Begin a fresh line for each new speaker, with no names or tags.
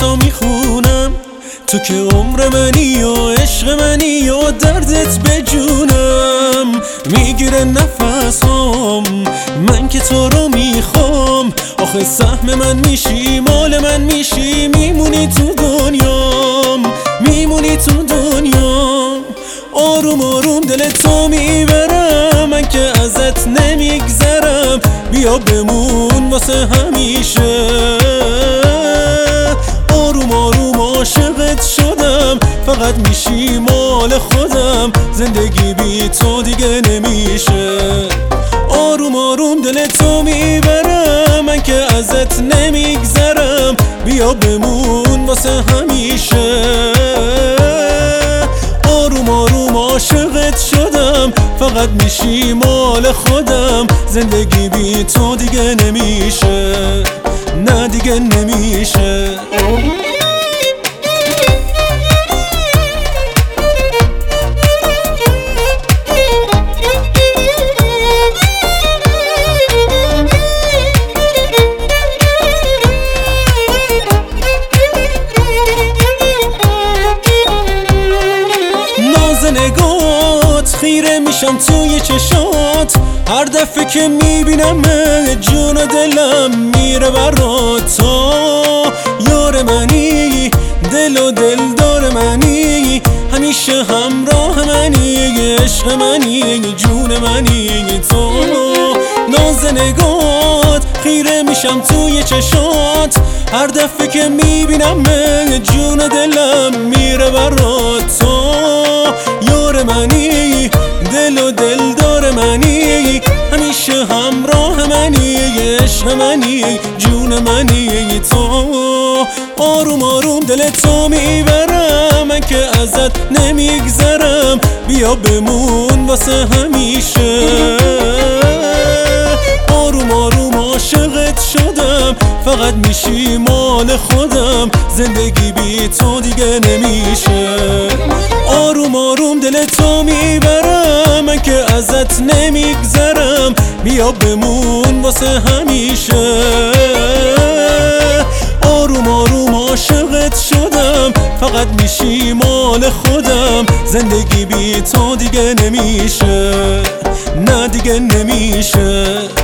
تو میخونم، تو که عمر منی و عشق منی و دردت به جونم میگیره نفسام. من که تو رو میخوام، آخه سهم من میشی، مال من میشی، میمونی تو دنیام، میمونی تو دنیام. آروم آروم دل تو میبرم، من که ازت نمیگذرم، بیا بمون واسه همیشه. آروم آروم عاشقت شدم، فقط میشی مال خودم، زندگی بی تو دیگه نمیشه. آروم آروم دل تو میبرم، من که ازت نمیگذرم، بیا بمون واسه همیشه. آروم آروم عاشقت شدم، فقط میشی مال خودم، زندگی بی تو دیگه نمیشه، نه دیگه نمیشه. نگات خیره میشم توی چشات، هر دفعه که میبینم جون و دلم میره برات. تو یار منی، دل و دلدار منی، همیشه همراه منی، عشق منی، جون منی. تو ناز نگات خیره میشم توی چشات، هر دفعه که میبینم جون و دلم میره برات. تو یار منی، دل و دلدار منی، همیشه همراه منی، عشق منی، جون منی. تو آروم آروم دل تو میبرم، من که ازت نمیگذرم، بیا بمون واسه همیشه. آروم آروم عاشقت شدم، فقط میشی مال خودم، زندگی بی تو دیگه نمیشه. آروم آروم دل تو میبرم، من که ازت نمیگذرم، بیا بمون واسه همیشه. آروم آروم عاشقت شدم، فقط میشی مال خودم، زندگی بی تو دیگه نمیشه، نه دیگه نمیشه.